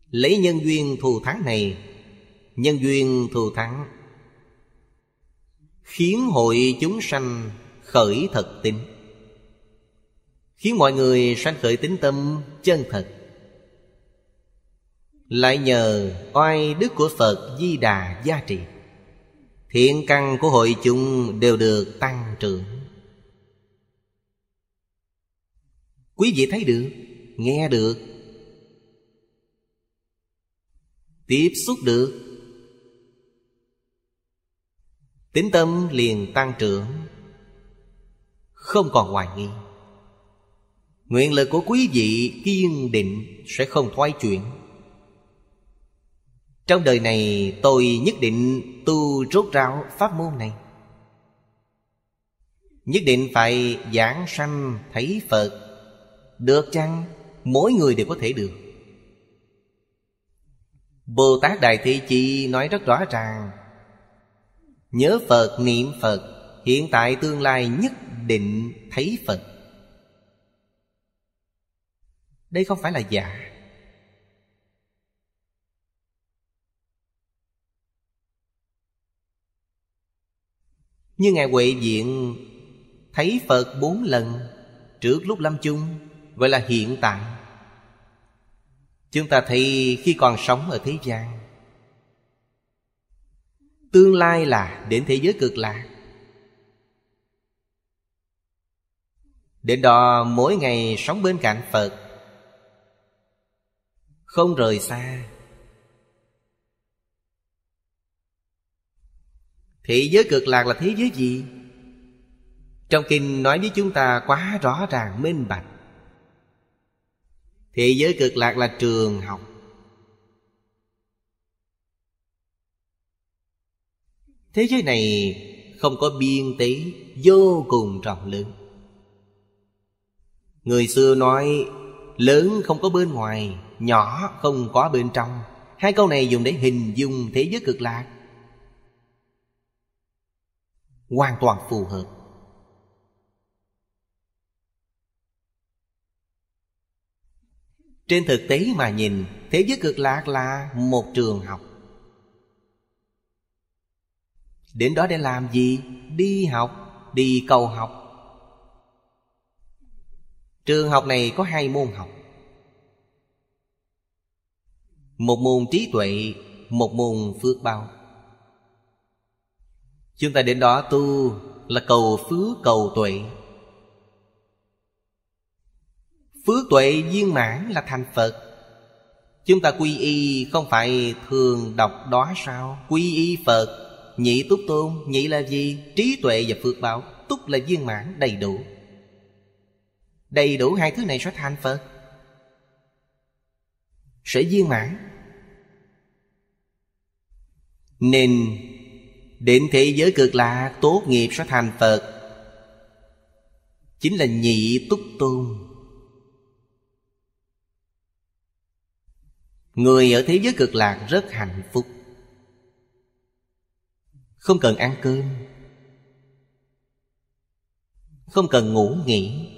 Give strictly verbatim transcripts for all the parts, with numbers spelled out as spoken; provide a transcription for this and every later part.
Lấy nhân duyên thù thắng này, nhân duyên thù thắng khiến hội chúng sanh khởi thật tín, khiến mọi người sanh khởi tín tâm chân thật. Lại nhờ oai đức của Phật Di Đà gia trì, thiện căn của hội chúng đều được tăng trưởng. Quý vị thấy được, nghe được, tiếp xúc được, tín tâm liền tăng trưởng, không còn hoài nghi. Nguyện lực của quý vị kiên định sẽ không thoái chuyển. Trong đời này tôi nhất định tu rốt ráo pháp môn này, nhất định phải giảng sanh thấy Phật. Được chăng? Mỗi người đều có thể được. Bồ Tát Đại Thế Chí nói rất rõ ràng: nhớ Phật, niệm Phật, hiện tại tương lai nhất định thấy Phật. Đây không phải là giả. Như Ngài Huệ Diện thấy Phật bốn lần trước lúc lâm chung, gọi là hiện tại. Chúng ta thấy khi còn sống ở thế gian, tương lai là đến thế giới cực lạc. Đến đó mỗi ngày sống bên cạnh Phật, không rời xa. Thế giới cực lạc là thế giới gì? Trong kinh nói với chúng ta quá rõ ràng minh bạch. Thế giới cực lạc là trường học. Thế giới này không có biên tế, vô cùng rộng lớn. Người xưa nói lớn không có bên ngoài, nhỏ không có bên trong. Hai câu này dùng để hình dung thế giới cực lạc, hoàn toàn phù hợp. Trên thực tế mà nhìn, thế giới cực lạc là một trường học. Đến đó để làm gì? Đi học, đi cầu học. Trường học này có hai môn học. Một môn trí tuệ, một môn phước báo. Chúng ta đến đó tu là cầu phước cầu tuệ. Phước tuệ viên mãn là thành Phật. Chúng ta quy y không phải thường đọc đó sao? Quy y Phật, nhị túc tôn. Nhị là gì? Trí tuệ và phước báo. Túc là viên mãn, đầy đủ. Đầy đủ hai thứ này sẽ thành Phật, sẽ viên mãn. Nên đến thế giới cực lạc tốt nghiệp sẽ thành Phật, chính là nhị túc tôn. Người ở thế giới cực lạc rất hạnh phúc, không cần ăn cơm, không cần ngủ nghỉ.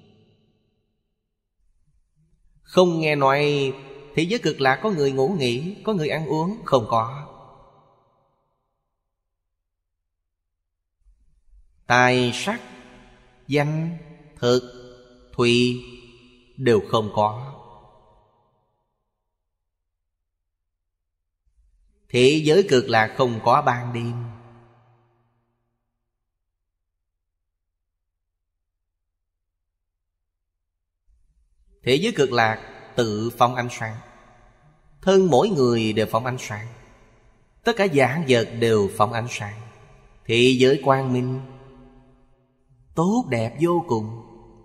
Không nghe nói thế giới cực lạc có người ngủ nghỉ, có người ăn uống, không có. Tài sắc, danh, thực, thùy đều không có. Thế giới cực lạc không có ban đêm. Thế giới cực lạc tự phóng ánh sáng. Thân mỗi người đều phóng ánh sáng. Tất cả vạn vật đều phóng ánh sáng. Thế giới quang minh, tốt đẹp vô cùng.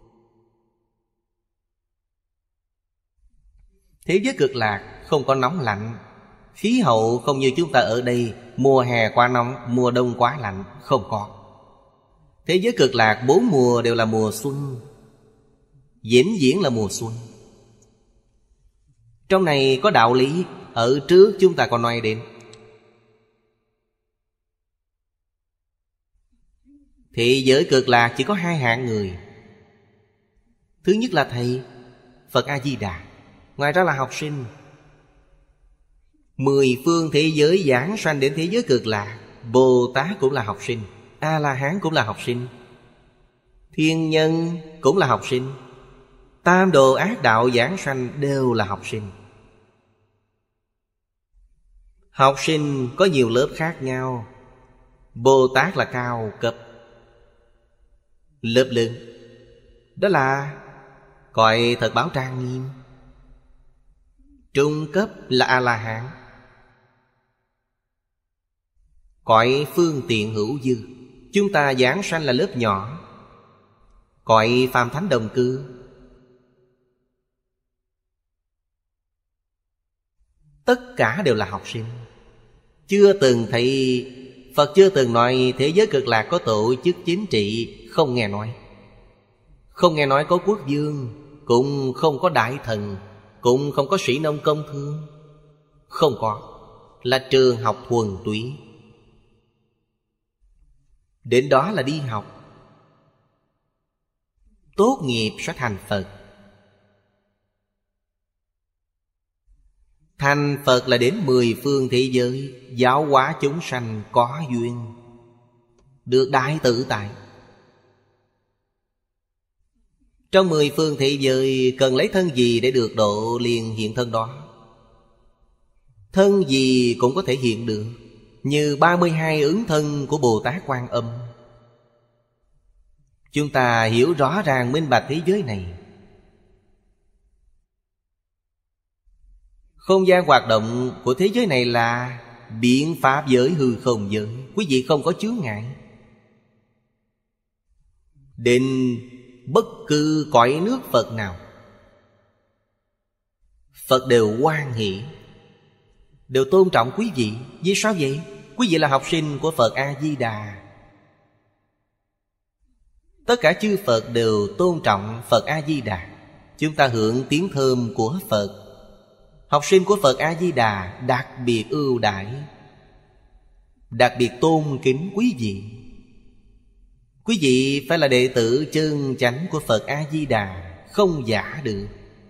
Thế giới cực lạc không có nóng lạnh. Khí hậu không như chúng ta ở đây, mùa hè quá nóng, mùa đông quá lạnh, không có. Thế giới cực lạc bốn mùa đều là mùa xuân, vĩnh viễn là mùa xuân. Trong này có đạo lý, ở trước chúng ta còn nói đến. Thế giới cực lạc chỉ có hai hạng người. Thứ nhất là thầy, Phật A-di-đà. Ngoài ra là học sinh. Mười phương thế giới giảng sanh đến thế giới cực lạc, Bồ Tát cũng là học sinh, A-la-hán cũng là học sinh, thiên nhân cũng là học sinh, tam đồ ác đạo giảng sanh đều là học sinh. Học sinh có nhiều lớp khác nhau. Bồ Tát là cao cấp, lớp lớn, đó là cõi thật báo trang nghiêm. Trung cấp là A-la-hán, cõi phương tiện hữu dư. Chúng ta giảng sanh là lớp nhỏ, cõi phàm thánh đồng cư. Tất cả đều là học sinh. Chưa từng thấy, Phật chưa từng nói thế giới cực lạc có tổ chức chính trị. Không nghe nói. Không nghe nói có quốc vương, cũng không có đại thần, cũng không có sĩ nông công thương. Không có. Là trường học thuần túy. Đến đó là đi học, tốt nghiệp sẽ thành Phật. Thành Phật là đến mười phương thế giới, giáo hóa chúng sanh có duyên, được đại tự tại. Trong mười phương thế giới cần lấy thân gì để được độ, liền hiện thân đó. Thân gì cũng có thể hiện được, như ba mươi hai ứng thân của Bồ Tát Quan Âm. Chúng ta hiểu rõ ràng minh bạch thế giới này. Không gian hoạt động của thế giới này là biện pháp giới, hư không giới. Quý vị không có chướng ngại. Đến bất cứ cõi nước Phật nào, Phật đều hoan hỷ, đều tôn trọng quý vị. Vì sao vậy? Quý vị là học sinh của Phật A-di-đà. Tất cả chư Phật đều tôn trọng Phật A-di-đà. Chúng ta hưởng tiếng thơm của Phật. Học sinh của Phật A-di-đà đặc biệt ưu đãi, đặc biệt tôn kính quý vị. Quý vị phải là đệ tử chân chánh của Phật A-di-đà, không giả được.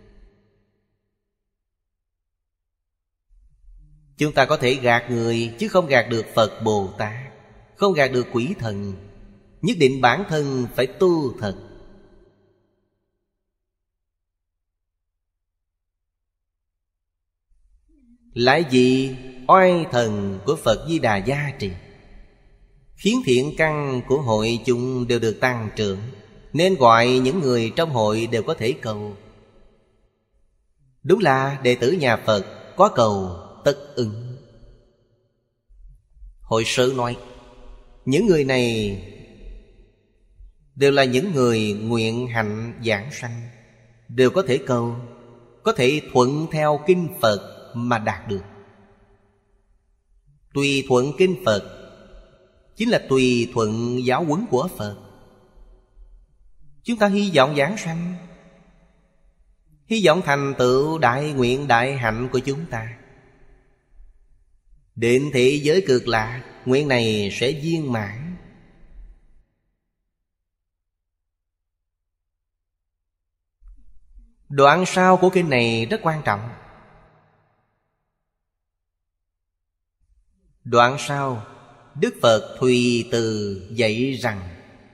Chúng ta có thể gạt người, chứ không gạt được Phật Bồ Tát, không gạt được quỷ thần. Nhất định bản thân phải tu thật. Lại vì oai thần của Phật Di Đà gia trì, khiến thiện căn của hội chúng đều được tăng trưởng, nên gọi những người trong hội đều có thể cầu. Đúng là đệ tử nhà Phật có cầu tất ứng. Hội sự nói những người này đều là những người nguyện hạnh giảng sanh, đều có thể cầu, có thể thuận theo kinh Phật mà đạt được. Tùy thuận kinh Phật chính là tùy thuận giáo huấn của Phật. Chúng ta hy vọng giảng sanh, hy vọng thành tựu đại nguyện đại hạnh của chúng ta. Đến thế giới cực lạc, nguyện này sẽ viên mãn. Đoạn sau của kinh này rất quan trọng. Đoạn sau, Đức Phật Thùy Từ dạy rằng: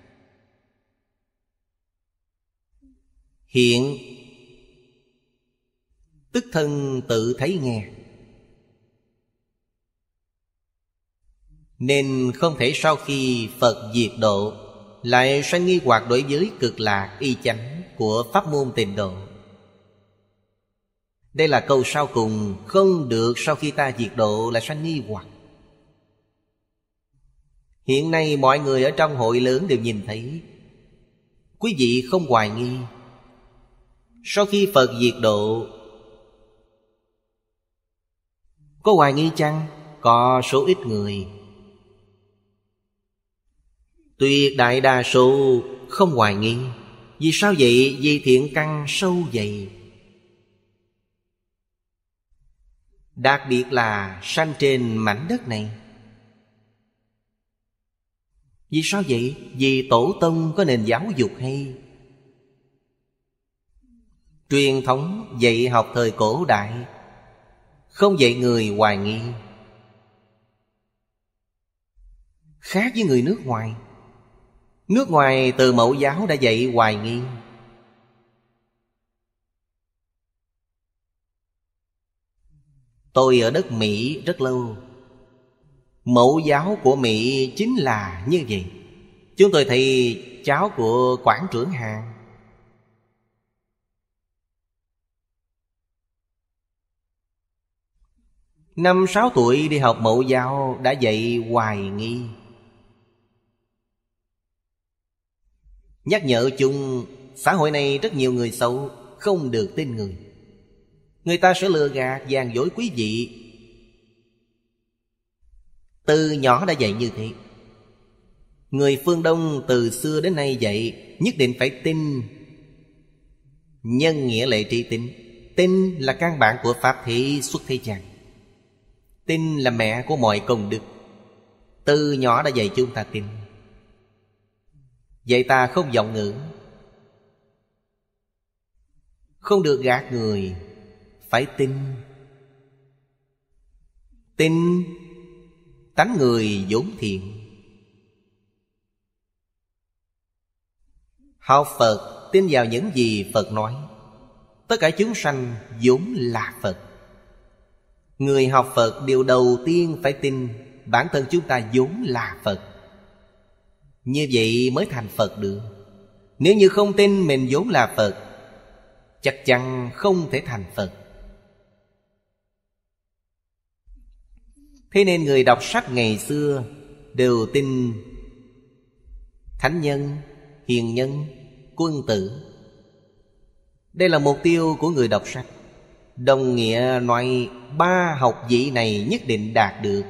hiện tức thân tự thấy nghe, nên không thể sau khi Phật diệt độ lại sanh nghi hoặc đối với cực lạc y chánh của pháp môn Tịnh Độ. Đây là câu sau cùng, không được sau khi ta diệt độ lại sanh nghi hoặc. Hiện nay mọi người ở trong hội lớn đều nhìn thấy. Quý vị không hoài nghi, sau khi Phật diệt độ có hoài nghi chăng? Có số ít người. Tuyệt đại đa số không hoài nghi. Vì sao vậy? Vì thiện căn sâu dày, đặc biệt là sanh trên mảnh đất này. Vì sao vậy? Vì tổ tông có nền giáo dục hay. Truyền thống dạy học thời cổ đại không dạy người hoài nghi. Khác với người nước ngoài. Nước ngoài từ Mẫu giáo đã dạy hoài nghi. Tôi ở đất Mỹ rất lâu. Mẫu giáo của Mỹ chính là như vậy. Chúng tôi thấy cháu của quản trưởng Hàn năm sáu tuổi đi học Mẫu giáo đã dạy hoài nghi. Nhắc nhở chung, xã hội này rất nhiều người xấu, không được tin người. Người ta sẽ lừa gạt, gian dối quý vị. Từ nhỏ đã dạy như thế. Người phương Đông từ xưa đến nay dạy nhất định phải tin. Nhân nghĩa lệ tri tín. Tin là căn bản của pháp thị xuất thế gian. Tin là mẹ của mọi công đức. Từ nhỏ đã dạy chúng ta tin. Dạy ta không vọng ngữ, không được gạt người, phải tin. Tin tánh người vốn thiện. Học Phật tin vào những gì Phật nói. Tất cả chúng sanh vốn là Phật. Người học Phật điều đầu tiên phải tin bản thân chúng ta vốn là Phật. Như vậy mới thành Phật được. Nếu như không tin mình vốn là Phật, chắc chắn không thể thành Phật. Thế nên người đọc sách ngày xưa đều tin thánh nhân, hiền nhân, quân tử. Đây là mục tiêu của người đọc sách. Đồng nghĩa nói ba học vị này nhất định đạt được.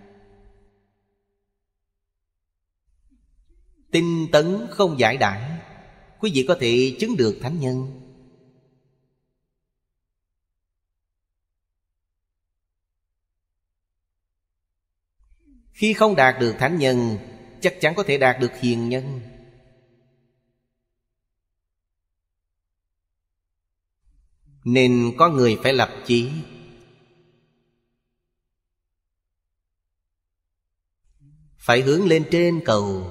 Tinh tấn không giải đãi, quý vị có thể chứng được thánh nhân. Khi không đạt được thánh nhân, chắc chắn có thể đạt được hiền nhân. Nên có người phải lập chí. Phải hướng lên trên cầu.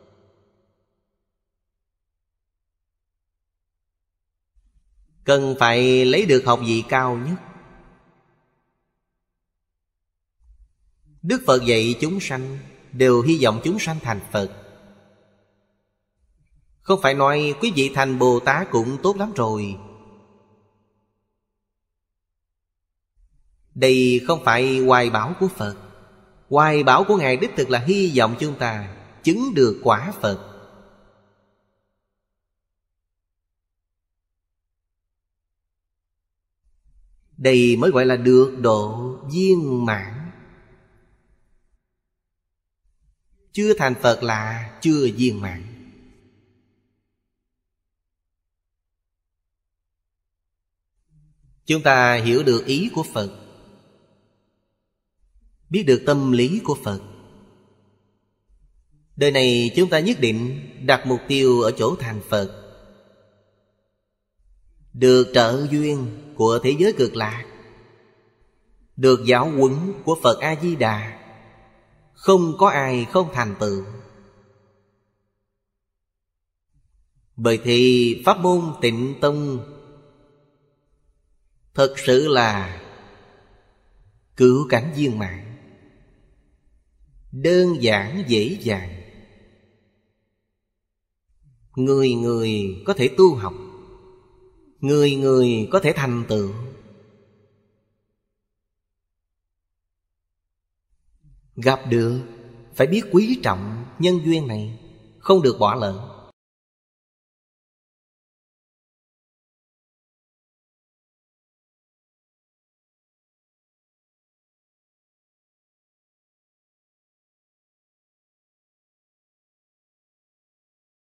Cần phải lấy được học vị cao nhất. Đức Phật dạy chúng sanh đều hy vọng chúng sanh thành Phật. Không phải nói quý vị thành Bồ Tát cũng tốt lắm rồi. Đây không phải hoài bão của Phật. Hoài bão của Ngài đích thực là hy vọng chúng ta chứng được quả Phật. Đây mới gọi là được độ viên mãn. Chưa thành Phật là chưa viên mãn. Chúng ta hiểu được ý của Phật, biết được tâm lý của Phật. Đời này chúng ta nhất định đặt mục tiêu ở chỗ thành Phật, được trợ duyên của thế giới cực lạc, được giáo huấn của Phật A-di-đà. Không có ai không thành tựu. Bởi thì pháp môn Tịnh Tông thật sự là cứu cánh viên mãn, đơn giản dễ dàng. Người người có thể tu học, người người có thể thành tựu. Gặp được phải biết quý trọng nhân duyên này, không được bỏ lỡ.